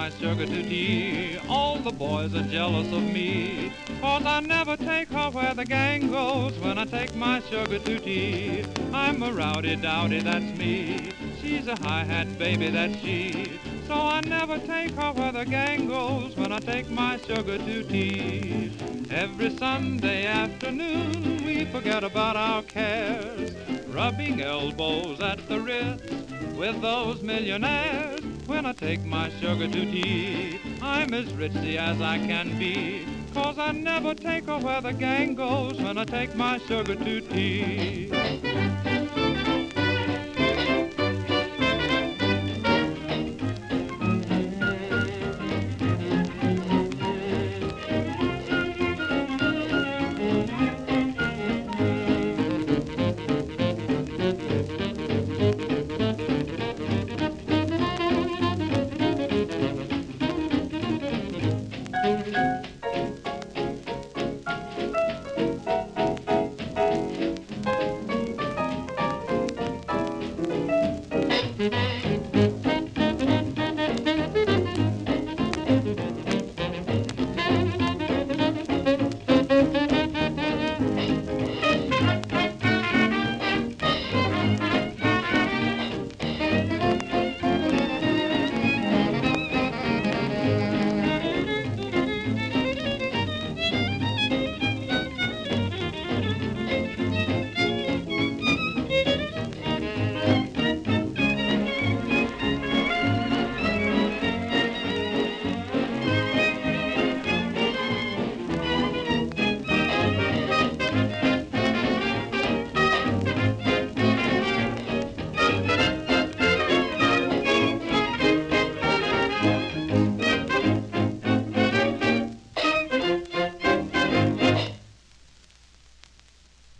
my sugar to tea. All the boys are jealous of me, 'cause I never take her where the gang goes when I take my sugar to tea. I'm a rowdy dowdy, that's me. She's a hi-hat baby, that's she. So I never take her where the gang goes when I take my sugar to tea. Every Sunday afternoon we forget about our cares, rubbing elbows at the Ritz with those millionaires. When I take my sugar to tea, I'm as ritzy as I can be, 'cause I never take her where the gang goes when I take my sugar to tea.